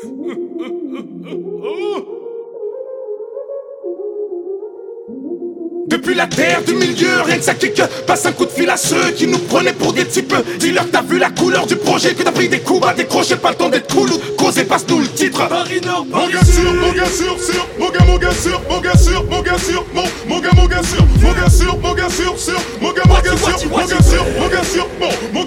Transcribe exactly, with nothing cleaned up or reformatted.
Depuis la terre du milieu, rien que ça kick. Passe un coup de fil à ceux qui nous prenaient pour des types. Dis-leur que t'as vu la couleur du projet, que t'as pris des coups à décrocher. Pas le temps d'être cool ou de causer, passe-nous le titre. Paris Nord, mon gars sûr, mon gars sûr, sûr. Mon gars, mon gars sûr, mon gars sûr, mon gars sûr. Mon, mon gars, mon gars sûr, mon gars sûr, mon gars sûr, sûr. Mon gars, mon gars sûr, mon gars sûr, mon gars sûr. Mon,